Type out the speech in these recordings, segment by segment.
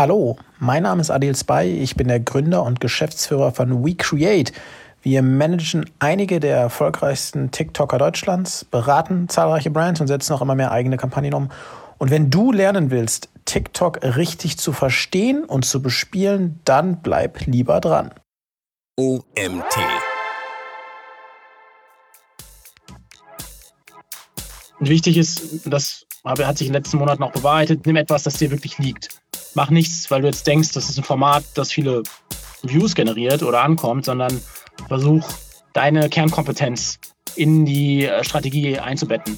Hallo, mein Name ist Adil Spy, ich bin der Gründer und Geschäftsführer von WeCreate. Wir managen einige der erfolgreichsten TikToker Deutschlands, beraten zahlreiche Brands und setzen auch immer mehr eigene Kampagnen um. Und wenn du lernen willst, TikTok richtig zu verstehen und zu bespielen, dann bleib lieber dran. OMT. Und wichtig ist, das hat sich in den letzten Monaten auch bewahrheitet, nimm etwas, das dir wirklich liegt. Mach nichts, weil du jetzt denkst, das ist ein Format, das viele Views generiert oder ankommt, sondern versuch, deine Kernkompetenz in die Strategie einzubetten.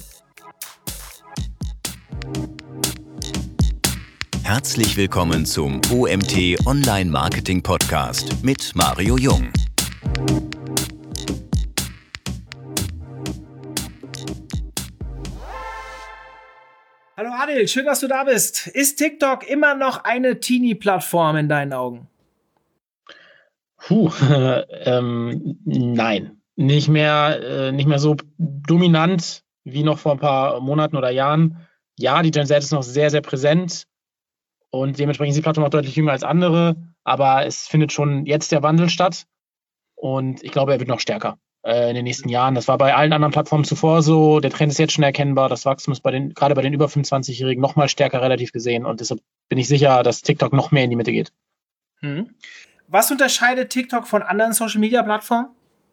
Herzlich willkommen zum OMT Online Marketing Podcast mit Mario Jung. Hallo Adil, schön, dass du da bist. Ist TikTok immer noch eine Teenie-Plattform in deinen Augen? Nein. Nicht mehr so dominant wie noch vor ein paar Monaten oder Jahren. Ja, die Gen Z ist noch sehr, sehr präsent und dementsprechend ist die Plattform auch deutlich jünger als andere, aber es findet schon jetzt der Wandel statt und ich glaube, er wird noch stärker in den nächsten Jahren. Das war bei allen anderen Plattformen zuvor so. Der Trend ist jetzt schon erkennbar. Das Wachstum ist gerade bei den über 25-Jährigen noch mal stärker relativ gesehen. Und deshalb bin ich sicher, dass TikTok noch mehr in die Mitte geht. Was unterscheidet TikTok von anderen Social-Media-Plattformen?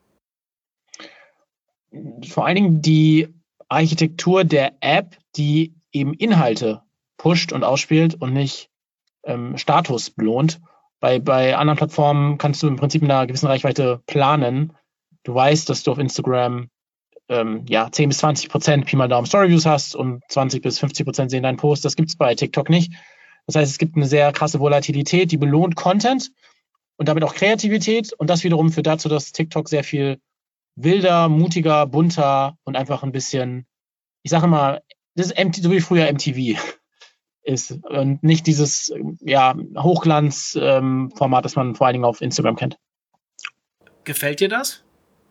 Vor allen Dingen die Architektur der App, die eben Inhalte pusht und ausspielt und nicht Status belohnt. Bei anderen Plattformen kannst du im Prinzip in einer gewissen Reichweite planen. Du weißt, dass du auf Instagram 10-20% Pi mal Daumen Storyviews hast und 20-50% sehen deinen Post. Das gibt es bei TikTok nicht. Das heißt, es gibt eine sehr krasse Volatilität, die belohnt Content und damit auch Kreativität. Und das wiederum führt dazu, dass TikTok sehr viel wilder, mutiger, bunter und einfach ein bisschen, ich sage mal, das ist so wie früher MTV ist und nicht dieses Hochglanz-Format, das man vor allen Dingen auf Instagram kennt. Gefällt dir das?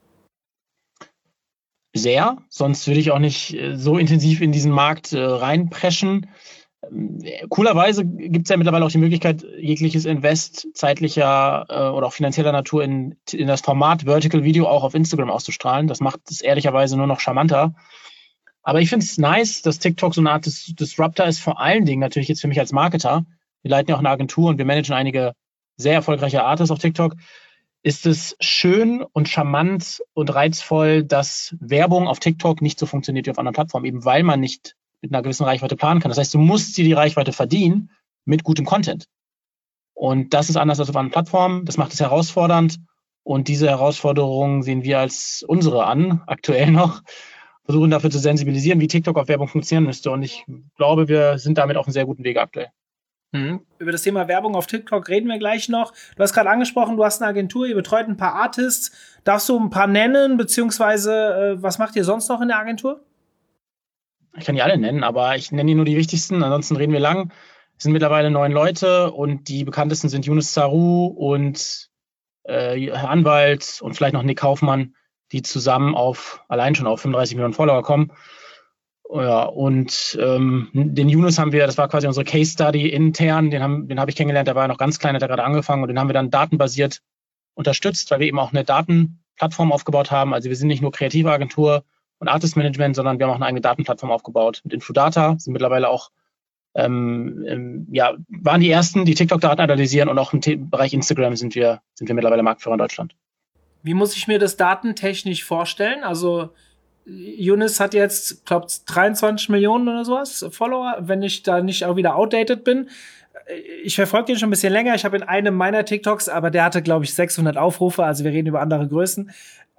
Sehr, sonst würde ich auch nicht so intensiv in diesen Markt reinpreschen. Coolerweise gibt es ja mittlerweile auch die Möglichkeit, jegliches Invest zeitlicher oder auch finanzieller Natur in das Format Vertical Video auch auf Instagram auszustrahlen. Das macht es ehrlicherweise nur noch charmanter. Aber ich finde es nice, dass TikTok so eine Art Disruptor ist, vor allen Dingen natürlich jetzt für mich als Marketer. Wir leiten ja auch eine Agentur und wir managen einige sehr erfolgreiche Artists auf TikTok. Ist es schön und charmant und reizvoll, dass Werbung auf TikTok nicht so funktioniert wie auf anderen Plattformen, eben weil man nicht mit einer gewissen Reichweite planen kann. Das heißt, du musst dir die Reichweite verdienen mit gutem Content. Und das ist anders als auf anderen Plattformen. Das macht es herausfordernd. Und diese Herausforderungen sehen wir als unsere an, aktuell noch. Versuchen dafür zu sensibilisieren, wie TikTok auf Werbung funktionieren müsste. Und ich glaube, wir sind damit auf einem sehr guten Weg aktuell. Über das Thema Werbung auf TikTok reden wir gleich noch. Du hast gerade angesprochen, du hast eine Agentur, ihr betreut ein paar Artists. Darfst du ein paar nennen, beziehungsweise was macht ihr sonst noch in der Agentur? Ich kann die alle nennen, aber ich nenne die nur die wichtigsten, ansonsten reden wir lang. Es sind mittlerweile 9 Leute und die bekanntesten sind Yunus Saru und Herr Anwalt und vielleicht noch Nick Kaufmann, die zusammen allein schon auf 35 Millionen Follower kommen. Ja, und den Yunus haben wir, das war quasi unsere Case Study intern, den habe ich kennengelernt, der war ja noch ganz klein, hat er gerade angefangen und den haben wir dann datenbasiert unterstützt, weil wir eben auch eine Datenplattform aufgebaut haben. Also wir sind nicht nur kreative Agentur und Artist Management, sondern wir haben auch eine eigene Datenplattform aufgebaut mit Infodata, sind mittlerweile auch, waren die ersten, die TikTok-Daten analysieren und auch im Bereich Instagram sind wir mittlerweile Marktführer in Deutschland. Wie muss ich mir das datentechnisch vorstellen? Also Yunus hat jetzt, glaube ich, 23 Millionen oder sowas Follower, wenn ich da nicht auch wieder outdated bin. Ich verfolge den schon ein bisschen länger. Ich habe in einem meiner TikToks, aber der hatte, glaube ich, 600 Aufrufe. Also wir reden über andere Größen.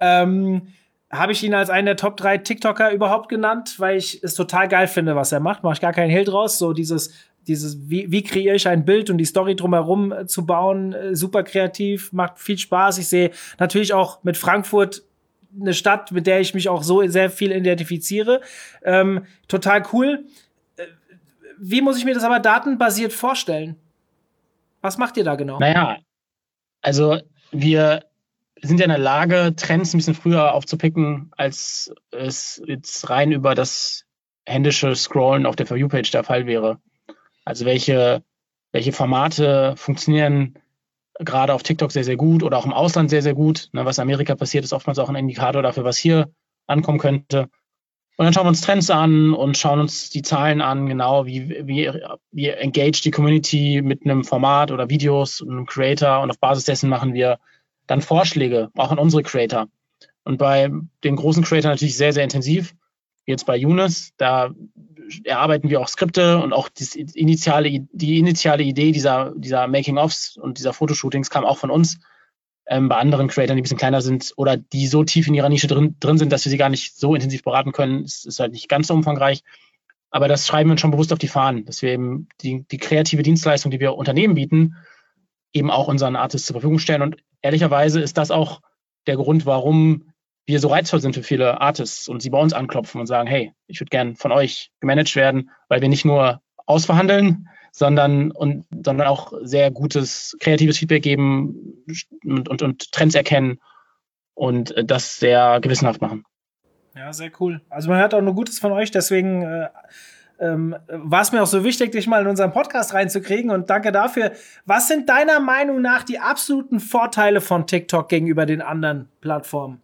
Habe ich ihn als einen der Top 3 TikToker überhaupt genannt, weil ich es total geil finde, was er macht. Mache ich gar keinen Hehl draus. So wie kreiere ich ein Bild und die Story drumherum zu bauen, super kreativ, macht viel Spaß. Ich sehe natürlich auch mit Frankfurt eine Stadt, mit der ich mich auch so sehr viel identifiziere. Total cool. Wie muss ich mir das aber datenbasiert vorstellen? Was macht ihr da genau? Naja, also wir sind ja in der Lage, Trends ein bisschen früher aufzupicken, als es jetzt rein über das händische Scrollen auf der For You-Page der Fall wäre. Also welche welche Formate funktionieren gerade auf TikTok sehr, sehr gut oder auch im Ausland sehr, sehr gut. Was in Amerika passiert, ist oftmals auch ein Indikator dafür, was hier ankommen könnte. Und dann schauen wir uns Trends an und schauen uns die Zahlen an, genau wie engage die Community mit einem Format oder Videos und einem Creator. Und auf Basis dessen machen wir dann Vorschläge, auch an unsere Creator. Und bei den großen Creator natürlich sehr, sehr intensiv. Jetzt bei Younes, da erarbeiten wir auch Skripte und auch die initiale Idee dieser Making-ofs und dieser Fotoshootings kam auch von uns. Bei anderen Creators, die ein bisschen kleiner sind oder die so tief in ihrer Nische drin sind, dass wir sie gar nicht so intensiv beraten können, ist halt nicht ganz so umfangreich. Aber das schreiben wir uns schon bewusst auf die Fahnen, dass wir eben die kreative Dienstleistung, die wir Unternehmen bieten, eben auch unseren Artists zur Verfügung stellen. Und ehrlicherweise ist das auch der Grund, warum wir so reizvoll sind für viele Artists und sie bei uns anklopfen und sagen, hey, ich würde gern von euch gemanagt werden, weil wir nicht nur ausverhandeln, sondern auch sehr gutes kreatives Feedback geben und Trends erkennen und das sehr gewissenhaft machen. Ja, sehr cool. Also man hört auch nur Gutes von euch, deswegen war es mir auch so wichtig, dich mal in unseren Podcast reinzukriegen und danke dafür. Was sind deiner Meinung nach die absoluten Vorteile von TikTok gegenüber den anderen Plattformen?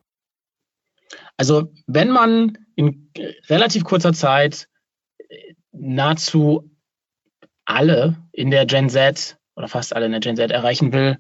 Also wenn man in relativ kurzer Zeit nahezu alle in der Gen Z oder fast alle in der Gen Z erreichen will,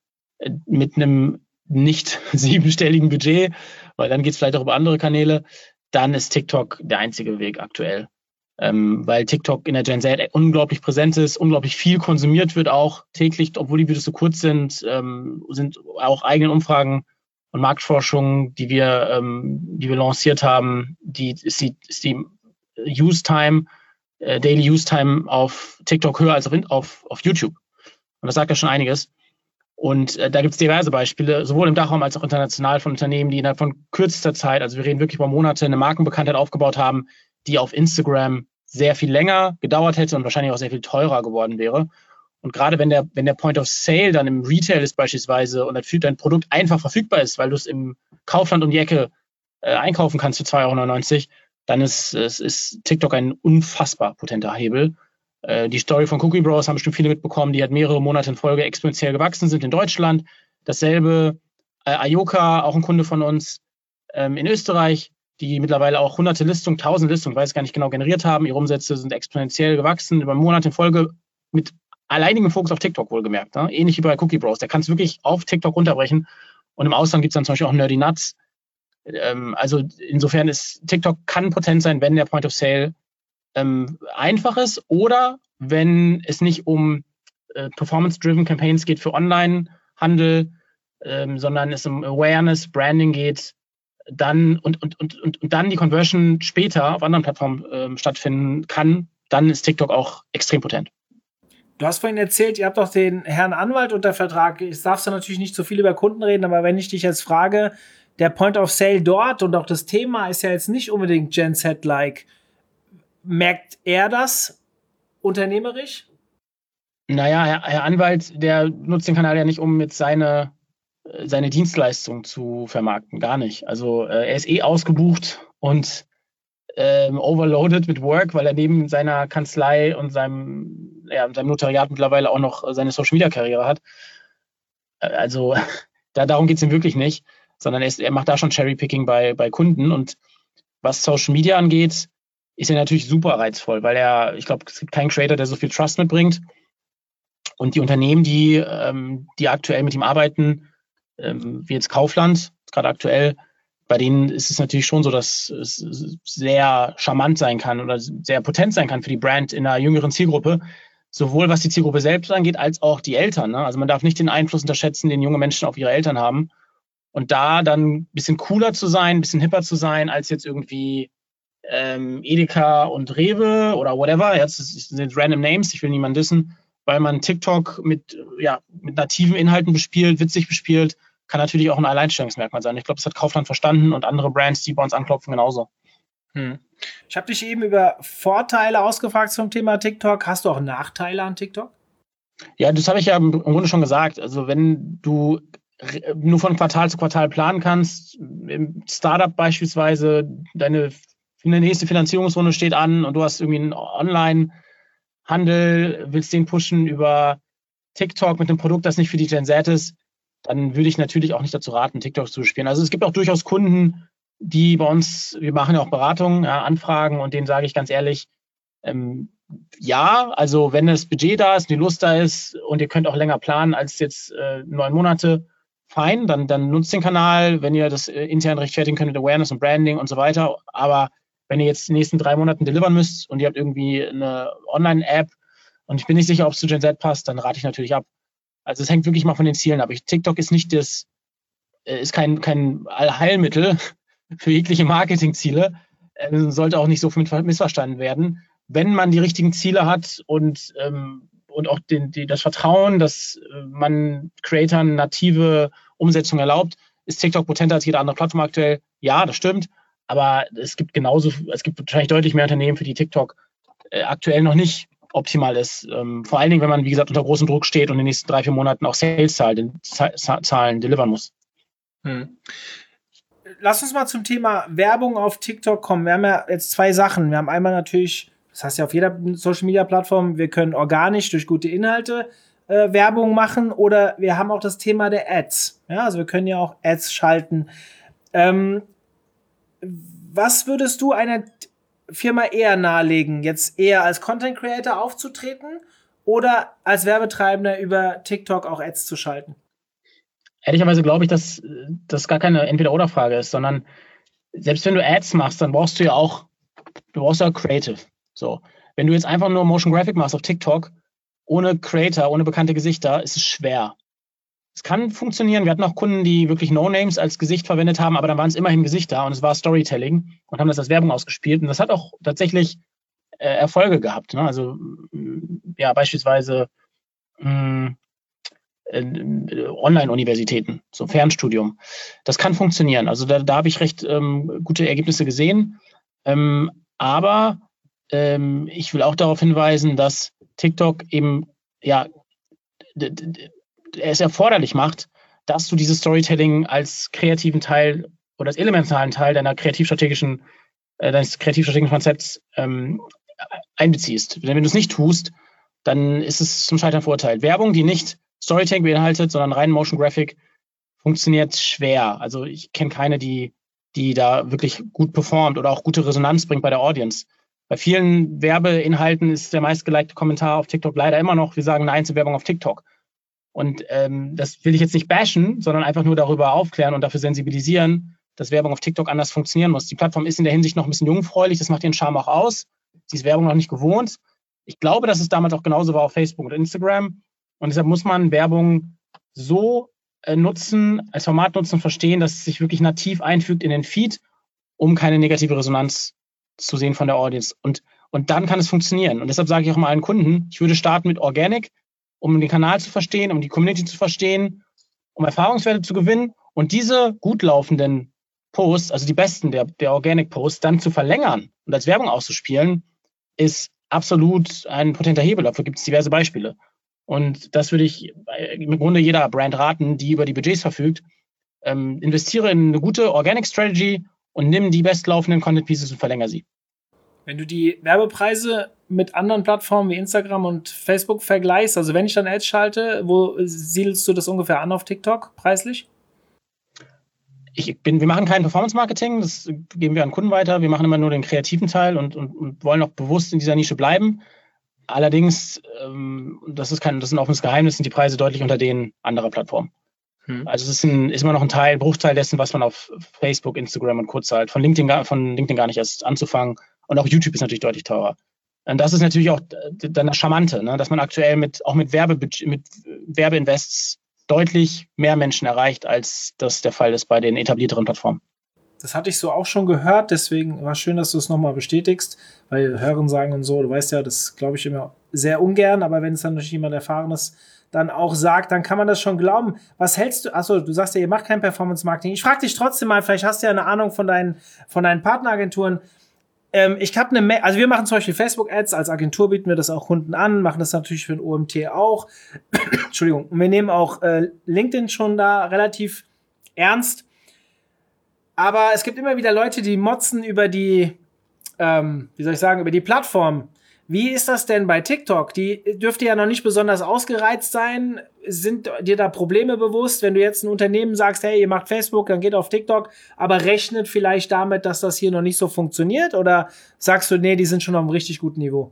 mit einem nicht 7-stelligen Budget, weil dann geht es vielleicht auch über andere Kanäle, dann ist TikTok der einzige Weg aktuell. Weil TikTok in der Gen Z unglaublich präsent ist, unglaublich viel konsumiert wird auch täglich, obwohl die Videos so kurz sind, sind auch eigene Umfragen und Marktforschung, die wir lanciert haben, ist die Use-Time, Daily Use-Time auf TikTok höher als auf YouTube. Und das sagt ja schon einiges. Und da gibt es diverse Beispiele, sowohl im Dachraum als auch international von Unternehmen, die innerhalb von kürzester Zeit, also wir reden wirklich über Monate, eine Markenbekanntheit aufgebaut haben, die auf Instagram sehr viel länger gedauert hätte und wahrscheinlich auch sehr viel teurer geworden wäre. Und gerade wenn der Point of Sale dann im Retail ist beispielsweise und dein Produkt einfach verfügbar ist, weil du es im Kaufland um die Ecke einkaufen kannst für 2,99 €, dann ist TikTok ein unfassbar potenter Hebel. Die Story von Cookie Bros haben bestimmt viele mitbekommen, die hat mehrere Monate in Folge exponentiell gewachsen sind in Deutschland. Dasselbe Ayoka, auch ein Kunde von uns, in Österreich, die mittlerweile auch 1000 Listungen, weiß gar nicht genau, generiert haben. Ihre Umsätze sind exponentiell gewachsen, über Monate in Folge mit alleinigem Fokus auf TikTok wohlgemerkt. Ne? Ähnlich wie bei Cookie Bros. Der kann es wirklich auf TikTok runterbrechen. Und im Ausland gibt es dann zum Beispiel auch Nerdy Nuts. Also insofern ist TikTok kann potent sein, wenn der Point of Sale einfach ist oder wenn es nicht um Performance-driven Campaigns geht für Online-Handel, sondern es um Awareness, Branding geht, dann und dann die Conversion später auf anderen Plattformen stattfinden kann, dann ist TikTok auch extrem potent. Du hast vorhin erzählt, ihr habt doch den Herrn Anwalt unter Vertrag. Ich darf ja natürlich nicht so viel über Kunden reden, aber wenn ich dich jetzt frage, der Point of Sale dort und auch das Thema ist ja jetzt nicht unbedingt Gen Z-like. Merkt er das unternehmerisch? Naja, Herr Anwalt, der nutzt den Kanal ja nicht, um jetzt seine Dienstleistung zu vermarkten, gar nicht. Also er ist ausgebucht und overloaded mit Work, weil er neben seiner Kanzlei und seinem Notariat mittlerweile auch noch seine Social-Media-Karriere hat. Also darum geht es ihm wirklich nicht, sondern er macht da schon Cherry-Picking bei Kunden. Und was Social Media angeht, ist er natürlich super reizvoll, weil ich glaube, es gibt keinen Creator, der so viel Trust mitbringt. Und die Unternehmen, die aktuell mit ihm arbeiten, wie jetzt Kaufland, gerade aktuell, bei denen ist es natürlich schon so, dass es sehr charmant sein kann oder sehr potent sein kann für die Brand in einer jüngeren Zielgruppe, sowohl was die Zielgruppe selbst angeht, als auch die Eltern. Ne? Also man darf nicht den Einfluss unterschätzen, den junge Menschen auf ihre Eltern haben. Und da dann ein bisschen cooler zu sein, ein bisschen hipper zu sein, als jetzt irgendwie Edeka und Rewe oder whatever. Jetzt sind random Names, ich will niemanden dissen, weil man TikTok mit nativen Inhalten bespielt, witzig bespielt, kann natürlich auch ein Alleinstellungsmerkmal sein. Ich glaube, das hat Kaufland verstanden und andere Brands, die bei uns anklopfen, genauso. Ich habe dich eben über Vorteile ausgefragt zum Thema TikTok. Hast du auch Nachteile an TikTok? Ja, das habe ich ja im Grunde schon gesagt. Also wenn du nur von Quartal zu Quartal planen kannst, im Startup beispielsweise, deine nächste Finanzierungsrunde steht an und du hast irgendwie einen Handel, willst den pushen über TikTok mit einem Produkt, das nicht für die Gen Z ist, dann würde ich natürlich auch nicht dazu raten, TikTok zu spielen. Also es gibt auch durchaus Kunden, die bei uns, wir machen ja auch Beratungen, ja, Anfragen, und denen sage ich ganz ehrlich, ja, also wenn das Budget da ist, die Lust da ist und ihr könnt auch länger planen als jetzt 9 Monate, fein, dann nutzt den Kanal, wenn ihr das intern rechtfertigen könnt mit Awareness und Branding und so weiter. Aber wenn ihr jetzt die nächsten 3 Monaten delivern müsst und ihr habt irgendwie eine Online-App und ich bin nicht sicher, ob es zu Gen Z passt, dann rate ich natürlich ab. Also es hängt wirklich mal von den Zielen ab. TikTok ist nicht ist kein Allheilmittel für jegliche Marketingziele. Sollte auch nicht so missverstanden werden. Wenn man die richtigen Ziele hat und auch das Vertrauen, dass man Creatoren native Umsetzung erlaubt, ist TikTok potenter als jede andere Plattform aktuell. Ja, das stimmt. Aber es gibt wahrscheinlich deutlich mehr Unternehmen, für die TikTok aktuell noch nicht optimal ist. Vor allen Dingen, wenn man, wie gesagt, unter großem Druck steht und in den nächsten 3-4 Monaten auch Sales-Zahlen delivern muss. Lass uns mal zum Thema Werbung auf TikTok kommen. Wir haben ja jetzt 2 Sachen. Wir haben einmal natürlich, das heißt ja auf jeder Social-Media-Plattform, wir können organisch durch gute Inhalte Werbung machen, oder wir haben auch das Thema der Ads. Ja, also wir können ja auch Ads schalten. Was würdest du einer Firma eher nahelegen, jetzt eher als Content Creator aufzutreten oder als Werbetreibender über TikTok auch Ads zu schalten? Ehrlicherweise glaube ich, dass das gar keine Entweder-oder-Frage ist, sondern selbst wenn du Ads machst, dann brauchst du ja auch Creative. So. Wenn du jetzt einfach nur Motion Graphic machst auf TikTok, ohne Creator, ohne bekannte Gesichter, ist es schwer. Es kann funktionieren. Wir hatten auch Kunden, die wirklich No-Names als Gesicht verwendet haben, aber dann waren es immerhin Gesichter und es war Storytelling und haben das als Werbung ausgespielt. Und das hat auch tatsächlich Erfolge gehabt. Ne? Also ja, beispielsweise Online-Universitäten, so Fernstudium. Das kann funktionieren. Also da habe ich recht gute Ergebnisse gesehen. Aber ich will auch darauf hinweisen, dass TikTok eben es erforderlich macht, dass du dieses Storytelling als kreativen Teil oder als elementaren Teil deines kreativstrategischen Konzepts einbeziehst. Denn wenn du es nicht tust, dann ist es zum Scheitern verurteilt. Werbung, die nicht Storytelling beinhaltet, sondern rein Motion Graphic, funktioniert schwer. Also ich kenne keine, die da wirklich gut performt oder auch gute Resonanz bringt bei der Audience. Bei vielen Werbeinhalten ist der meistgelikte Kommentar auf TikTok leider immer noch, wir sagen Nein zur Werbung auf TikTok. Und das will ich jetzt nicht bashen, sondern einfach nur darüber aufklären und dafür sensibilisieren, dass Werbung auf TikTok anders funktionieren muss. Die Plattform ist in der Hinsicht noch ein bisschen jungfräulich, das macht ihren Charme auch aus. Sie ist Werbung noch nicht gewohnt. Ich glaube, dass es damals auch genauso war auf Facebook und Instagram. Und deshalb muss man Werbung so als Format nutzen und verstehen, dass es sich wirklich nativ einfügt in den Feed, um keine negative Resonanz zu sehen von der Audience. Und dann kann es funktionieren. Und deshalb sage ich auch mal allen Kunden, ich würde starten mit Organic, um den Kanal zu verstehen, um die Community zu verstehen, um Erfahrungswerte zu gewinnen und diese gut laufenden Posts, also die besten der Organic-Posts, dann zu verlängern und als Werbung auszuspielen, ist absolut ein potenter Hebel. Dafür gibt es diverse Beispiele. Und das würde ich im Grunde jeder Brand raten, die über die Budgets verfügt. Investiere in eine gute Organic-Strategy und nimm die bestlaufenden Content-Pieces und verlängere sie. Wenn du die Werbepreise mit anderen Plattformen wie Instagram und Facebook vergleichst, also wenn ich dann Ads schalte, wo siedelst du das ungefähr an auf TikTok preislich? Wir machen kein Performance-Marketing, das geben wir an Kunden weiter. Wir machen immer nur den kreativen Teil und wollen auch bewusst in dieser Nische bleiben. Allerdings, das ist ein offenes Geheimnis, sind die Preise deutlich unter denen anderer Plattformen. Also es ist immer noch ein Bruchteil dessen, was man auf Facebook, Instagram und Co. zahlt. Von LinkedIn gar nicht erst anzufangen. Und auch YouTube ist natürlich deutlich teurer. Und das ist natürlich auch dann das Charmante, ne? Dass man aktuell mit Werbeinvests deutlich mehr Menschen erreicht, als das der Fall ist bei den etablierteren Plattformen. Das hatte ich so auch schon gehört, deswegen war es schön, dass du es nochmal bestätigst, weil Hören sagen und so, du weißt ja, das glaube ich immer sehr ungern, aber wenn es dann natürlich jemand Erfahrenes dann auch sagt, dann kann man das schon glauben. Was hältst du, achso, du sagst ja, ihr macht kein Performance-Marketing. Ich frage dich trotzdem mal, vielleicht hast du ja eine Ahnung von deinen Partneragenturen. Ich habe also wir machen zum Beispiel Facebook-Ads, als Agentur bieten wir das auch Kunden an, machen das natürlich für den OMT auch. Entschuldigung, und wir nehmen auch LinkedIn schon da relativ ernst. Aber es gibt immer wieder Leute, die motzen über die, über die Plattform. Wie ist das denn bei TikTok? Die dürfte ja noch nicht besonders ausgereizt sein. Sind dir da Probleme bewusst, wenn du jetzt ein Unternehmen sagst, hey, ihr macht Facebook, dann geht auf TikTok, aber rechnet vielleicht damit, dass das hier noch nicht so funktioniert? Oder sagst du, nee, die sind schon auf einem richtig guten Niveau?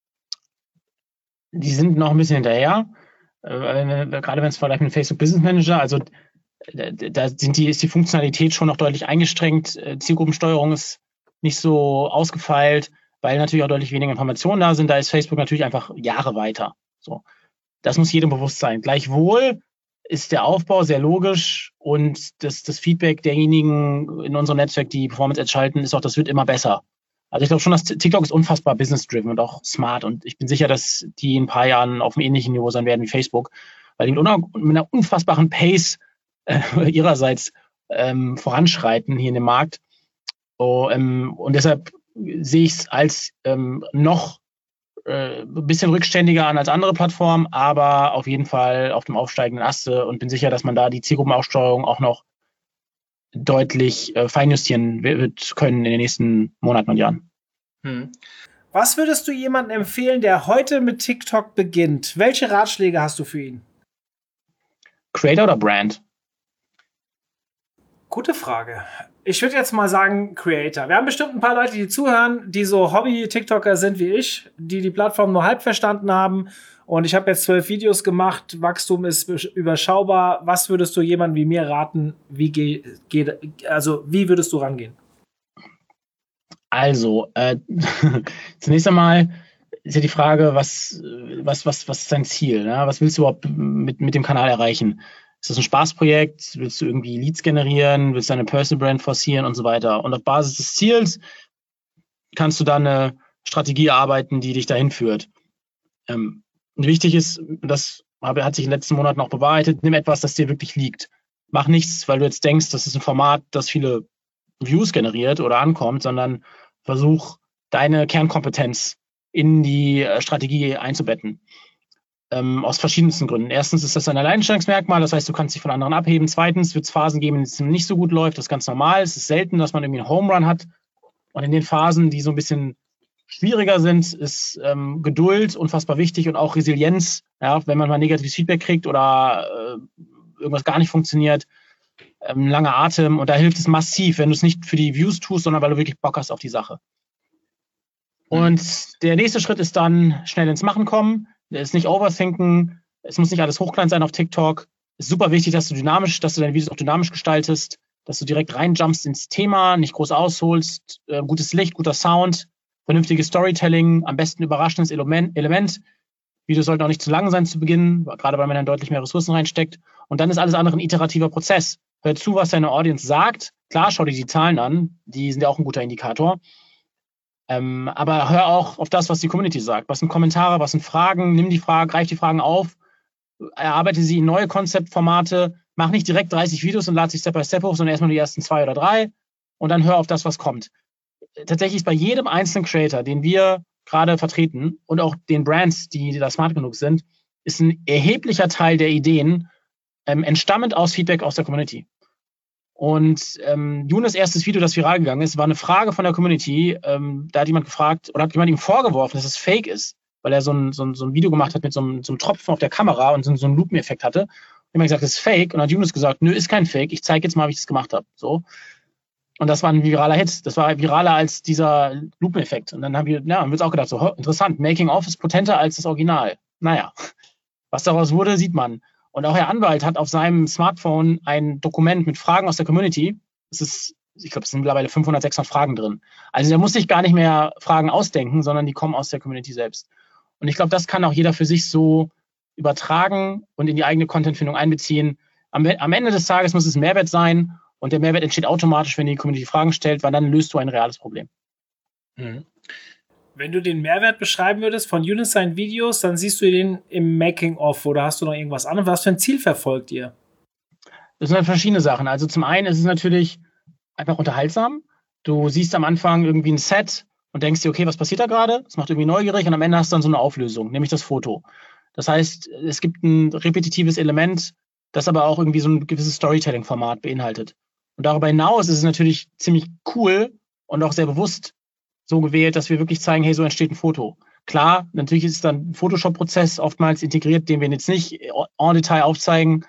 Die sind noch ein bisschen hinterher. Gerade wenn es vielleicht mit Facebook Business Manager, also da ist die Funktionalität schon noch deutlich eingeschränkt. Zielgruppensteuerung ist nicht so ausgefeilt, weil natürlich auch deutlich weniger Informationen da sind. Da ist Facebook natürlich einfach Jahre weiter. So, das muss jedem bewusst sein. Gleichwohl ist der Aufbau sehr logisch und das Feedback derjenigen in unserem Netzwerk, die Performance-Ads schalten, ist auch, das wird immer besser. Also ich glaube schon, dass TikTok ist unfassbar business-driven und auch smart und ich bin sicher, dass die in ein paar Jahren auf einem ähnlichen Niveau sein werden wie Facebook, weil die mit einer unfassbaren Pace ihrerseits voranschreiten hier in dem Markt. Und deshalb sehe ich es als noch ein bisschen rückständiger an als andere Plattformen, aber auf jeden Fall auf dem aufsteigenden Aste und bin sicher, dass man da die Zielgruppenaussteuerung auch noch deutlich feinjustieren wird können in den nächsten Monaten und Jahren. Was würdest du jemandem empfehlen, der heute mit TikTok beginnt? Welche Ratschläge hast du für ihn? Creator oder Brand? Gute Frage. Ich würde jetzt mal sagen Creator. Wir haben bestimmt ein paar Leute, die zuhören, die so Hobby-TikToker sind wie ich, die Plattform nur halb verstanden haben. Und ich habe jetzt 12 Videos gemacht. Wachstum ist überschaubar. Was würdest du jemandem wie mir raten? Wie würdest du rangehen? Also, zunächst einmal ist ja die Frage, was ist dein Ziel? Ne? Was willst du überhaupt mit dem Kanal erreichen? Ist das ein Spaßprojekt? Willst du irgendwie Leads generieren? Willst du eine Personal Brand forcieren und so weiter? Und auf Basis des Ziels kannst du dann eine Strategie erarbeiten, die dich dahin führt. Und wichtig ist, das hat sich in den letzten Monaten auch bewahrheitet, nimm etwas, das dir wirklich liegt. Mach nichts, weil du jetzt denkst, das ist ein Format, das viele Views generiert oder ankommt, sondern versuch, deine Kernkompetenz in die Strategie einzubetten. Aus verschiedensten Gründen. Erstens ist das ein Alleinstellungsmerkmal, das heißt, du kannst dich von anderen abheben. Zweitens wird es Phasen geben, in denen es nicht so gut läuft. Das ist ganz normal. Es ist selten, dass man irgendwie einen Home Run hat. Und in den Phasen, die so ein bisschen schwieriger sind, ist Geduld unfassbar wichtig und auch Resilienz. Ja, wenn man mal negatives Feedback kriegt oder irgendwas gar nicht funktioniert, langer Atem. Und da hilft es massiv, wenn du es nicht für die Views tust, sondern weil du wirklich Bock hast auf die Sache. Und der nächste Schritt ist dann schnell ins Machen kommen. Es ist nicht overthinken, es muss nicht alles hochklein sein auf TikTok. Es ist super wichtig, dass du deine Videos auch dynamisch gestaltest, dass du direkt reinjumpst ins Thema, nicht groß ausholst, gutes Licht, guter Sound, vernünftiges Storytelling, am besten überraschendes Element. Videos sollten auch nicht zu lang sein zu Beginn, gerade weil man dann deutlich mehr Ressourcen reinsteckt. Und dann ist alles andere ein iterativer Prozess. Hör zu, was deine Audience sagt. Klar, schau dir die Zahlen an, die sind ja auch ein guter Indikator. Aber hör auch auf das, was die Community sagt. Was sind Kommentare, was sind Fragen? Greif die Fragen auf, erarbeite sie in neue Konzeptformate, mach nicht direkt 30 Videos und lad sie Step by Step hoch, sondern erstmal die ersten 2 oder 3 und dann hör auf das, was kommt. Tatsächlich ist bei jedem einzelnen Creator, den wir gerade vertreten und auch den Brands, die da smart genug sind, ist ein erheblicher Teil der Ideen entstammend aus Feedback aus der Community. Und Younes erstes Video, das viral gegangen ist, war eine Frage von der Community. Da hat jemand gefragt oder hat jemand ihm vorgeworfen, dass es fake ist, weil er so ein Video gemacht hat mit so einem Tropfen auf der Kamera und so einen Lupeneffekt hatte. Und jemand gesagt, das ist fake. Und dann hat Younes gesagt, nö, ist kein Fake. Ich zeige jetzt mal, wie ich das gemacht habe. So. Und das war ein viraler Hit. Das war viraler als dieser Lupeneffekt. Und dann haben wir uns auch gedacht, so interessant, Making of ist potenter als das Original. Naja, was daraus wurde, sieht man. Und auch Herr Anwalt hat auf seinem Smartphone ein Dokument mit Fragen aus der Community. Ich glaube, es sind mittlerweile 500, 600 Fragen drin. Also der muss sich gar nicht mehr Fragen ausdenken, sondern die kommen aus der Community selbst. Und ich glaube, das kann auch jeder für sich so übertragen und in die eigene Contentfindung einbeziehen. Am Ende des Tages muss es ein Mehrwert sein und der Mehrwert entsteht automatisch, wenn die Community Fragen stellt, weil dann löst du ein reales Problem. Mhm. Wenn du den Mehrwert beschreiben würdest von Younes seinen Videos, dann siehst du den im Making-of oder hast du noch irgendwas anderes? Was für ein Ziel verfolgt ihr? Das sind halt verschiedene Sachen. Also zum einen ist es natürlich einfach unterhaltsam. Du siehst am Anfang irgendwie ein Set und denkst dir, okay, was passiert da gerade? Das macht irgendwie neugierig und am Ende hast du dann so eine Auflösung, nämlich das Foto. Das heißt, es gibt ein repetitives Element, das aber auch irgendwie so ein gewisses Storytelling-Format beinhaltet. Und darüber hinaus ist es natürlich ziemlich cool und auch sehr bewusst so gewählt, dass wir wirklich zeigen, hey, so entsteht ein Foto. Klar, natürlich ist es dann ein Photoshop-Prozess oftmals integriert, den wir jetzt nicht en Detail aufzeigen.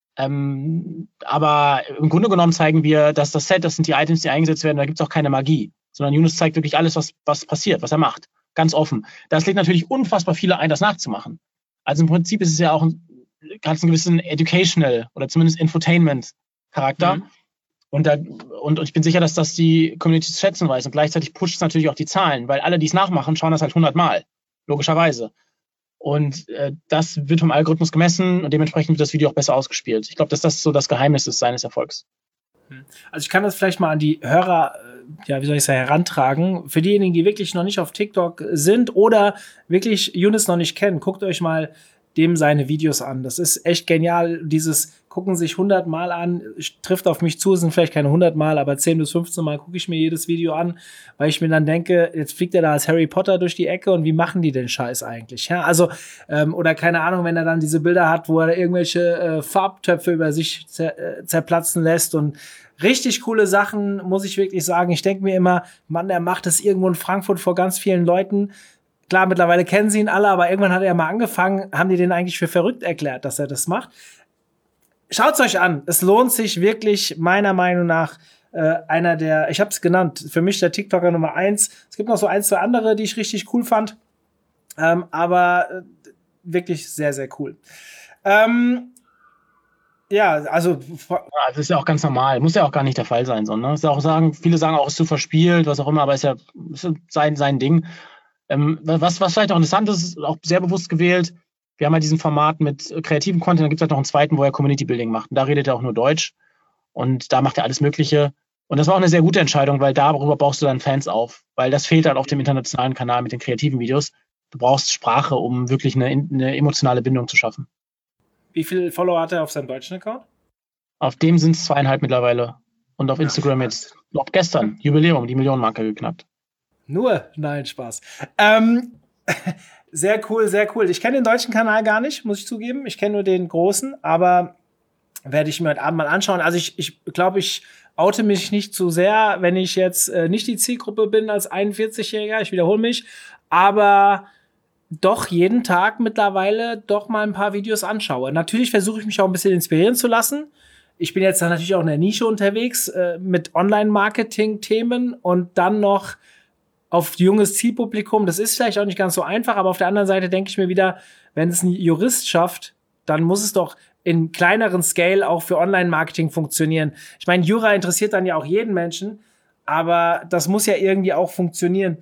Aber im Grunde genommen zeigen wir, dass das Set, das sind die Items, die eingesetzt werden, da gibt es auch keine Magie, sondern Yunus zeigt wirklich alles, was passiert, was er macht. Ganz offen. Das lädt natürlich unfassbar viele ein, das nachzumachen. Also im Prinzip ist es ja auch einen gewissen Educational oder zumindest Infotainment-Charakter. Mhm. Und ich bin sicher, dass das die Community zu schätzen weiß. Und gleichzeitig pusht es natürlich auch die Zahlen, weil alle, die es nachmachen, schauen das halt 100 Mal. Logischerweise. Und das wird vom Algorithmus gemessen und dementsprechend wird das Video auch besser ausgespielt. Ich glaube, dass das so das Geheimnis ist seines Erfolgs. Also ich kann das vielleicht mal an die Hörer, herantragen. Für diejenigen, die wirklich noch nicht auf TikTok sind oder wirklich Yunus noch nicht kennen, guckt euch mal dem seine Videos an. Das ist echt genial. Gucken sich 100 Mal an, trifft auf mich zu, sind vielleicht keine 100 Mal, aber 10 bis 15 Mal gucke ich mir jedes Video an, weil ich mir dann denke, jetzt fliegt er da als Harry Potter durch die Ecke und wie machen die den Scheiß eigentlich? Ja, also, oder keine Ahnung, wenn er dann diese Bilder hat, wo er irgendwelche Farbtöpfe über sich zerplatzen lässt und richtig coole Sachen, muss ich wirklich sagen. Ich denke mir immer, Mann, der macht das irgendwo in Frankfurt vor ganz vielen Leuten. Klar, mittlerweile kennen sie ihn alle, aber irgendwann hat er mal angefangen, haben die den eigentlich für verrückt erklärt, dass er das macht. Schaut's euch an. Es lohnt sich wirklich, meiner Meinung nach, einer der, ich habe es genannt, für mich der TikToker Nummer 1. Es gibt noch so 1, 2 andere, die ich richtig cool fand. Aber wirklich sehr, sehr cool. Ja, also. Das ist ja auch ganz normal. Muss ja auch gar nicht der Fall sein, sondern ist ja auch viele sagen auch, ist zu verspielt, was auch immer, aber ist sein Ding. Was vielleicht auch interessant ist, auch sehr bewusst gewählt. Wir haben halt diesen Format mit kreativem Content, dann gibt es halt noch einen zweiten, wo er Community Building macht. Und da redet er auch nur Deutsch. Und da macht er alles Mögliche. Und das war auch eine sehr gute Entscheidung, weil darüber baust du dann Fans auf. Weil das fehlt halt auf dem internationalen Kanal mit den kreativen Videos. Du brauchst Sprache, um wirklich eine emotionale Bindung zu schaffen. Wie viele Follower hat er auf seinem deutschen Account? Auf dem sind es 2,5 mittlerweile. Und auf Instagram jetzt noch gestern, Jubiläum, die Millionenmarke geknackt. Nur? Nein, Spaß. Sehr cool, sehr cool. Ich kenne den deutschen Kanal gar nicht, muss ich zugeben. Ich kenne nur den großen, aber werde ich mir heute Abend mal anschauen. Also ich glaube, ich oute mich nicht zu sehr, wenn ich jetzt nicht die Zielgruppe bin als 41-Jähriger. Ich wiederhole mich. Aber doch jeden Tag mittlerweile doch mal ein paar Videos anschaue. Natürlich versuche ich mich auch ein bisschen inspirieren zu lassen. Ich bin jetzt natürlich auch in der Nische unterwegs mit Online-Marketing-Themen und dann noch auf junges Zielpublikum. Das ist vielleicht auch nicht ganz so einfach, aber auf der anderen Seite denke ich mir wieder, wenn es ein Jurist schafft, dann muss es doch in kleineren Scale auch für Online-Marketing funktionieren. Ich meine, Jura interessiert dann ja auch jeden Menschen, aber das muss ja irgendwie auch funktionieren.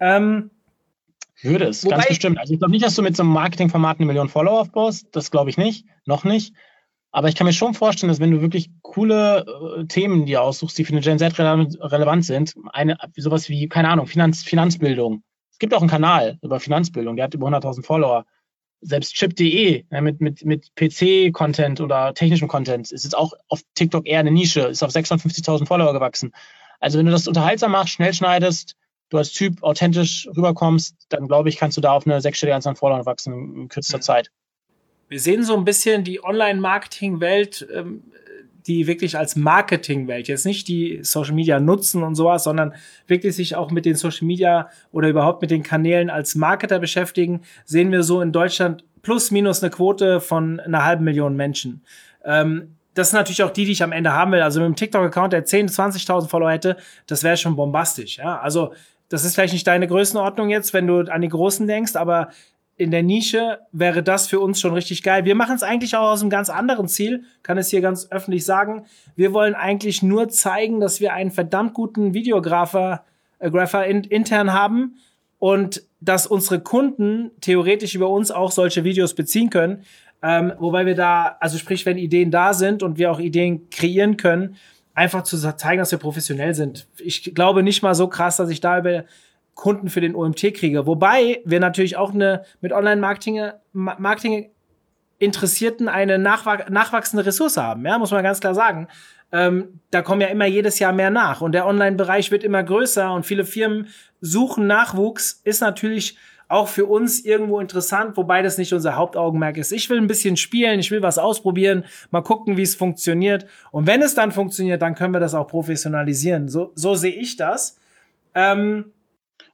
Würde es, ganz bestimmt. Also ich glaube nicht, dass du mit so einem Marketingformat 1 Million Follower aufbaust. Das glaube ich nicht, noch nicht. Aber ich kann mir schon vorstellen, dass wenn du wirklich coole Themen dir aussuchst, die für eine Gen Z relevant sind, sowas wie, keine Ahnung, Finanzbildung. Es gibt auch einen Kanal über Finanzbildung, der hat über 100.000 Follower. Selbst Chip.de mit PC-Content oder technischem Content ist jetzt auch auf TikTok eher eine Nische, ist auf 650.000 Follower gewachsen. Also wenn du das unterhaltsam machst, schnell schneidest, du als Typ authentisch rüberkommst, dann glaube ich, kannst du da auf eine 6-stellige Anzahl an Followern wachsen in kürzester Zeit. Wir sehen so ein bisschen die Online-Marketing-Welt, die wirklich als Marketing-Welt, jetzt nicht die Social Media nutzen und sowas, sondern wirklich sich auch mit den Social Media oder überhaupt mit den Kanälen als Marketer beschäftigen, sehen wir so in Deutschland plus minus eine Quote von 500.000 Menschen. Das sind natürlich auch die ich am Ende haben will. Also mit einem TikTok-Account, der 10.000, 20.000 Follower hätte, das wäre schon bombastisch. Ja? Also das ist vielleicht nicht deine Größenordnung jetzt, wenn du an die Großen denkst, aber in der Nische wäre das für uns schon richtig geil. Wir machen es eigentlich auch aus einem ganz anderen Ziel, kann es hier ganz öffentlich sagen. Wir wollen eigentlich nur zeigen, dass wir einen verdammt guten Videographer intern haben und dass unsere Kunden theoretisch über uns auch solche Videos beziehen können. Wobei wir da, also sprich, wenn Ideen da sind und wir auch Ideen kreieren können, einfach zu zeigen, dass wir professionell sind. Ich glaube nicht mal so krass, dass ich da über Kunden für den OMT kriege. Wobei wir natürlich auch mit Online-Marketing Interessierten eine nachwachsende Ressource haben, ja, muss man ganz klar sagen. Da kommen ja immer jedes Jahr mehr nach und der Online-Bereich wird immer größer und viele Firmen suchen Nachwuchs, ist natürlich auch für uns irgendwo interessant, wobei das nicht unser Hauptaugenmerk ist. Ich will ein bisschen spielen, ich will was ausprobieren, mal gucken, wie es funktioniert. Und wenn es dann funktioniert, dann können wir das auch professionalisieren. So sehe ich das.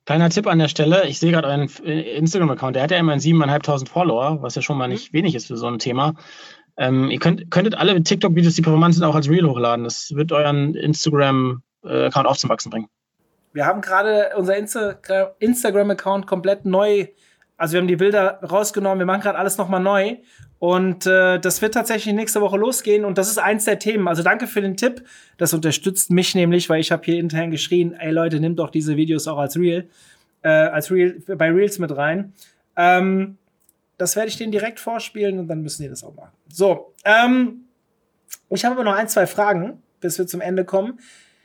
Kleiner Tipp an der Stelle, ich sehe gerade euren Instagram-Account, der hat ja immerhin 7.500 Follower, was ja schon mal nicht wenig ist für so ein Thema. Ihr könntet alle mit TikTok-Videos, die performant sind, auch als Reel hochladen. Das wird euren Instagram-Account auch zum Wachsen bringen. Wir haben gerade unser Instagram-Account komplett neu, also wir haben die Bilder rausgenommen, wir machen gerade alles nochmal neu und das wird tatsächlich nächste Woche losgehen und das ist eins der Themen. Also danke für den Tipp, das unterstützt mich nämlich, weil ich habe hier intern geschrien, ey Leute, nehmt doch diese Videos auch als Reel bei Reels mit rein. Das werde ich denen direkt vorspielen und dann müssen die das auch machen. So, ich habe aber noch 1, 2 Fragen, bis wir zum Ende kommen.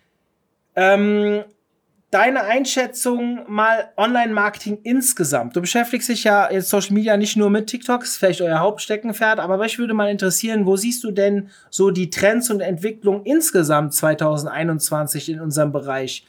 Deine Einschätzung mal Online-Marketing insgesamt. Du beschäftigst dich ja jetzt Social Media nicht nur mit TikTok, ist vielleicht euer Hauptsteckenpferd, aber mich würde mal interessieren, wo siehst du denn so die Trends und Entwicklung insgesamt 2021 in unserem Bereich?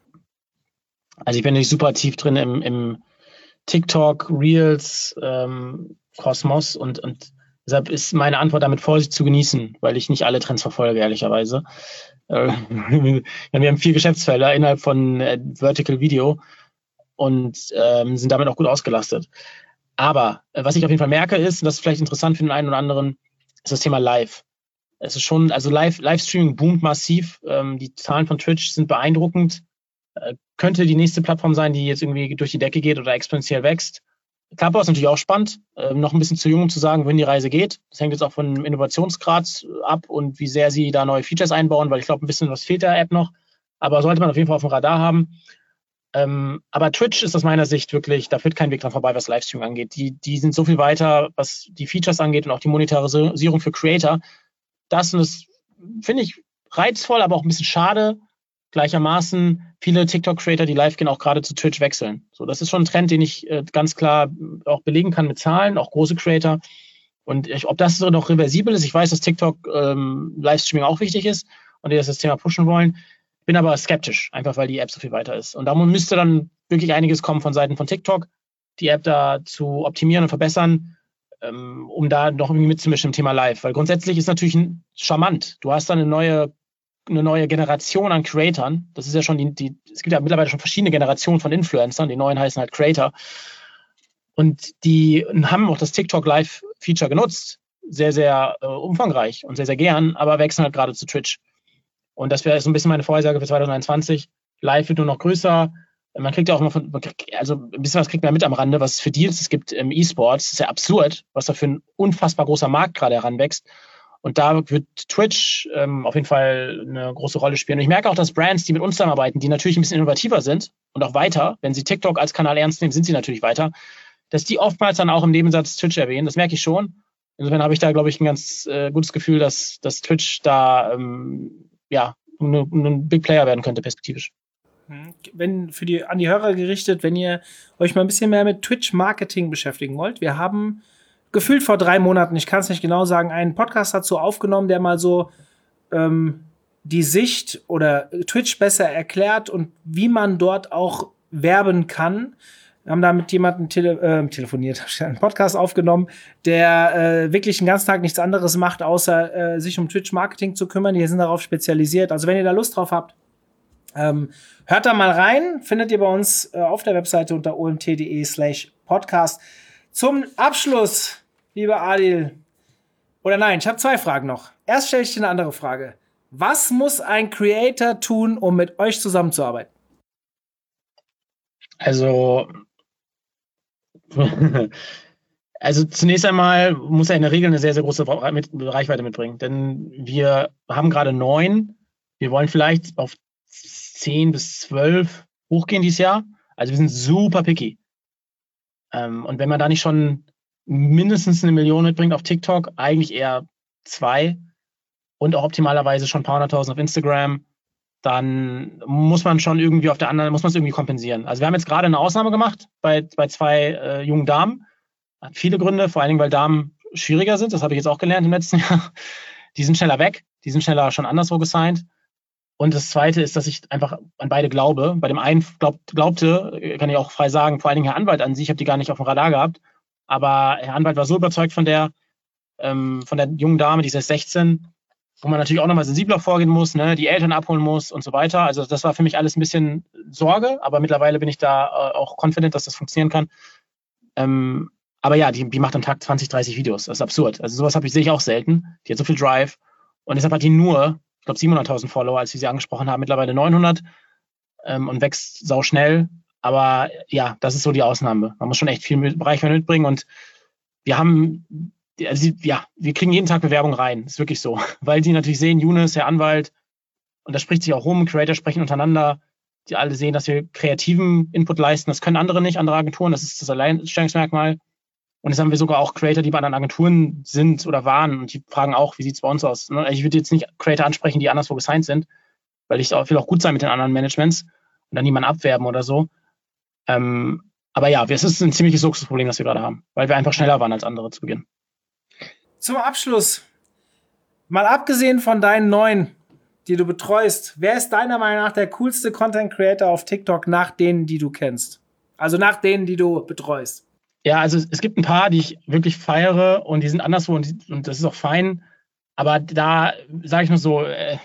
Also ich bin nicht super tief drin im TikTok, Reels, Kosmos und deshalb ist meine Antwort damit Vorsicht zu genießen, weil ich nicht alle Trends verfolge, ehrlicherweise. Wir haben 4 Geschäftsfelder innerhalb von Vertical Video und sind damit auch gut ausgelastet. Aber was ich auf jeden Fall merke ist, und das ist vielleicht interessant für den einen oder anderen, ist das Thema Live. Es ist schon, also Livestreaming boomt massiv. Die Zahlen von Twitch sind beeindruckend. Könnte die nächste Plattform sein, die jetzt irgendwie durch die Decke geht oder exponentiell wächst. Clubhouse ist natürlich auch spannend, noch ein bisschen zu jung, um zu sagen, wohin die Reise geht. Das hängt jetzt auch von Innovationsgrad ab und wie sehr sie da neue Features einbauen, weil ich glaube, ein bisschen was fehlt der App noch. Aber sollte man auf jeden Fall auf dem Radar haben. Aber Twitch ist aus meiner Sicht wirklich, da führt kein Weg dran vorbei, was Livestream angeht. Die sind so viel weiter, was die Features angeht und auch die Monetarisierung für Creator. Das finde ich reizvoll, aber auch ein bisschen schade. Gleichermaßen viele TikTok-Creator, die live gehen, auch gerade zu Twitch wechseln. So, das ist schon ein Trend, den ich ganz klar auch belegen kann mit Zahlen, auch große Creator. Und ob das so noch reversibel ist, ich weiß, dass TikTok Livestreaming auch wichtig ist und die das Thema pushen wollen. Bin aber skeptisch, einfach weil die App so viel weiter ist. Und da müsste dann wirklich einiges kommen von Seiten von TikTok, die App da zu optimieren und verbessern, um da noch irgendwie mitzumischen im Thema Live. Weil grundsätzlich ist natürlich charmant. Du hast dann eine neue Generation an Creatoren. Das ist ja schon es gibt ja mittlerweile schon verschiedene Generationen von Influencern. Die neuen heißen halt Creator. Und die haben auch das TikTok Live-Feature genutzt. Sehr, sehr umfangreich und sehr, sehr gern, aber wechseln halt gerade zu Twitch. Und das wäre so ein bisschen meine Vorhersage für 2021. Live wird nur noch größer. Man kriegt ja auch noch also ein bisschen was kriegt man mit am Rande, was es für Deals es gibt im E-Sports. Das ist ja absurd, was da für ein unfassbar großer Markt gerade heranwächst. Und da wird Twitch auf jeden Fall eine große Rolle spielen. Und ich merke auch, dass Brands, die mit uns zusammenarbeiten, die natürlich ein bisschen innovativer sind und auch weiter, wenn sie TikTok als Kanal ernst nehmen, sind sie natürlich weiter, dass die oftmals dann auch im Nebensatz Twitch erwähnen. Das merke ich schon. Insofern habe ich da, glaube ich, ein ganz gutes Gefühl, dass Twitch da ein Big Player werden könnte, perspektivisch. An die Hörer gerichtet, wenn ihr euch mal ein bisschen mehr mit Twitch-Marketing beschäftigen wollt. Wir haben gefühlt vor 3 Monaten, ich kann es nicht genau sagen, einen Podcast dazu aufgenommen, der mal so die Sicht oder Twitch besser erklärt und wie man dort auch werben kann. Wir haben da mit jemandem telefoniert, einen Podcast aufgenommen, der wirklich den ganzen Tag nichts anderes macht, außer sich um Twitch-Marketing zu kümmern. Die sind darauf spezialisiert. Also wenn ihr da Lust drauf habt, hört da mal rein. Findet ihr bei uns auf der Webseite unter omt.de/podcast. Zum Abschluss, lieber Adil, oder nein, ich habe 2 Fragen noch. Erst stelle ich dir eine andere Frage. Was muss ein Creator tun, um mit euch zusammenzuarbeiten? Also zunächst einmal muss er in der Regel eine sehr, sehr große Reichweite mitbringen. Denn wir haben gerade 9. Wir wollen vielleicht auf 10 bis 12 hochgehen dieses Jahr. Also wir sind super picky. Und wenn man da nicht schon mindestens 1 Million mitbringt auf TikTok, eigentlich eher 2 und auch optimalerweise schon ein paar 100.000 auf Instagram, dann muss man schon irgendwie muss man es irgendwie kompensieren. Also wir haben jetzt gerade eine Ausnahme gemacht bei 2 jungen Damen. Hat viele Gründe, vor allen Dingen, weil Damen schwieriger sind. Das habe ich jetzt auch gelernt im letzten Jahr. Die sind schneller weg, die sind schneller schon anderswo gesigned. Und das Zweite ist, dass ich einfach an beide glaube. Bei dem einen glaubte, kann ich auch frei sagen, vor allen Dingen Herr Anwalt an sich, ich habe die gar nicht auf dem Radar gehabt, aber Herr Anwalt war so überzeugt von der jungen Dame, die ist erst 16, wo man natürlich auch nochmal sensibler vorgehen muss, ne, die Eltern abholen muss und so weiter. Also das war für mich alles ein bisschen Sorge, aber mittlerweile bin ich da auch confident, dass das funktionieren kann. Aber ja, die macht am Tag 20, 30 Videos. Das ist absurd. Also sowas sehe ich auch selten. Die hat so viel Drive. Und deshalb hat die nur, ich glaube, 700.000 Follower, als wir sie angesprochen haben, mittlerweile 900 und wächst sau schnell. Aber ja, das ist so die Ausnahme. Man muss schon echt viel Reichweite mitbringen und wir kriegen jeden Tag Bewerbung rein. Ist wirklich so. Weil die natürlich sehen, Younes, Herr Anwalt, und das spricht sich auch rum, Creator sprechen untereinander, die alle sehen, dass wir kreativen Input leisten. Das können andere nicht, andere Agenturen. Das ist das Alleinstellungsmerkmal. Und jetzt haben wir sogar auch Creator, die bei anderen Agenturen sind oder waren und die fragen auch, wie sieht es bei uns aus? Ich würde jetzt nicht Creator ansprechen, die anderswo gesigned sind, weil ich will auch gut sein mit den anderen Managements und dann niemanden abwerben oder so. Aber ja, es ist ein ziemliches Luxusproblem, das wir gerade haben, weil wir einfach schneller waren als andere zu Beginn. Zum Abschluss, mal abgesehen von deinen 9, die du betreust, wer ist deiner Meinung nach der coolste Content Creator auf TikTok nach denen, die du kennst? Also nach denen, die du betreust? Ja, also es gibt ein paar, die ich wirklich feiere und die sind anderswo und das ist auch fein. Aber da sage ich nur so,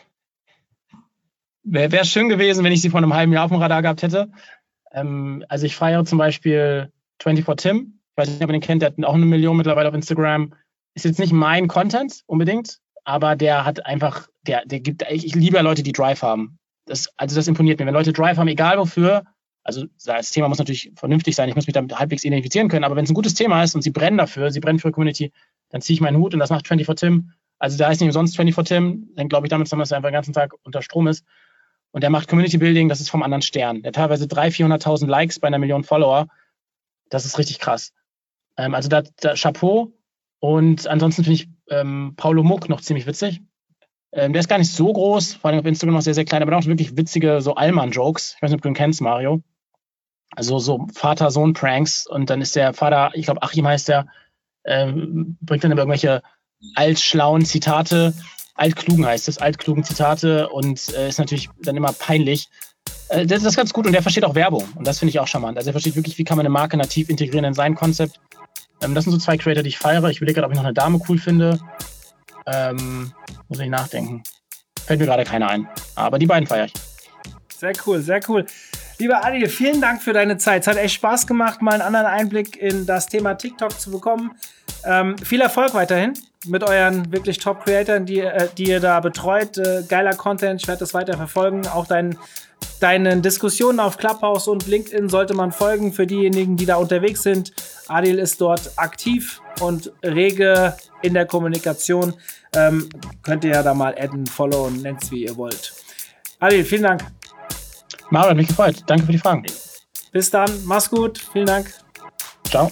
wäre schön gewesen, wenn ich sie vor einem halben Jahr auf dem Radar gehabt hätte. Also ich feiere zum Beispiel 24 Tim. Ich weiß nicht, ob ihr den kennt, der hat auch 1 Million mittlerweile auf Instagram. Ist jetzt nicht mein Content unbedingt, aber der hat einfach, ich liebe ja Leute, die Drive haben. Das imponiert mir. Wenn Leute Drive haben, egal wofür, also das Thema muss natürlich vernünftig sein, ich muss mich damit halbwegs identifizieren können, aber wenn es ein gutes Thema ist und sie brennen für die Community, dann ziehe ich meinen Hut und das macht 24 Tim. Also da ist nicht umsonst 24 Tim, dann glaube ich damit, dass er einfach den ganzen Tag unter Strom ist. Und der macht Community Building, das ist vom anderen Stern. Der hat teilweise 300.000, 400.000 Likes bei 1 Million Follower. Das ist richtig krass. Also da Chapeau. Und ansonsten finde ich Paulo Muck noch ziemlich witzig. Der ist gar nicht so groß, vor allem auf Instagram noch sehr, sehr klein, aber auch wirklich witzige so Allmann-Jokes. Ich weiß nicht, ob du ihn kennst, Mario. Also so Vater-Sohn-Pranks. Und dann ist der Vater, ich glaube Achim heißt der, bringt dann irgendwelche altschlauen Zitate, altklugen heißt es, altklugen Zitate und ist natürlich dann immer peinlich. Das ist ganz gut und der versteht auch Werbung und das finde ich auch charmant. Also er versteht wirklich, wie kann man eine Marke nativ integrieren in sein Konzept. Das sind so 2 Creator, die ich feiere. Ich überlege gerade, ob ich noch eine Dame cool finde. Muss ich nachdenken. Fällt mir gerade keiner ein. Aber die beiden feiere ich. Sehr cool, sehr cool. Lieber Adil, vielen Dank für deine Zeit. Es hat echt Spaß gemacht, mal einen anderen Einblick in das Thema TikTok zu bekommen. Viel Erfolg weiterhin mit euren wirklich Top-Creatoren, die ihr da betreut. Geiler Content, ich werde das weiter verfolgen. Auch deinen Diskussionen auf Clubhouse und LinkedIn sollte man folgen für diejenigen, die da unterwegs sind. Adil ist dort aktiv und rege in der Kommunikation. Könnt ihr ja da mal adden, followen, nennt's wie ihr wollt. Adil, vielen Dank. Mario, hat mich gefreut. Danke für die Fragen. Bis dann, mach's gut. Vielen Dank. Ciao.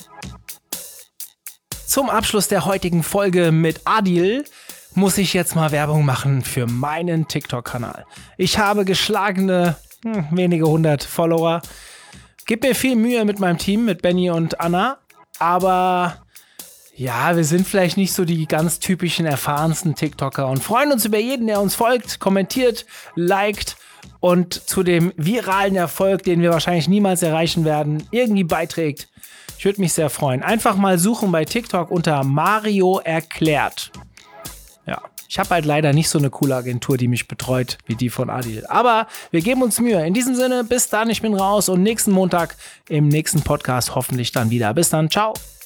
Zum Abschluss der heutigen Folge mit Adil muss ich jetzt mal Werbung machen für meinen TikTok-Kanal. Ich habe geschlagene wenige 100 Follower. Gib mir viel Mühe mit meinem Team, mit Benny und Anna. Aber ja, wir sind vielleicht nicht so die ganz typischen, erfahrensten TikToker und freuen uns über jeden, der uns folgt, kommentiert, liked und zu dem viralen Erfolg, den wir wahrscheinlich niemals erreichen werden, irgendwie beiträgt. Ich würde mich sehr freuen. Einfach mal suchen bei TikTok unter Mario erklärt. Ja, ich habe halt leider nicht so eine coole Agentur, die mich betreut, wie die von Adil. Aber wir geben uns Mühe. In diesem Sinne, bis dann, ich bin raus und nächsten Montag im nächsten Podcast hoffentlich dann wieder. Bis dann, ciao.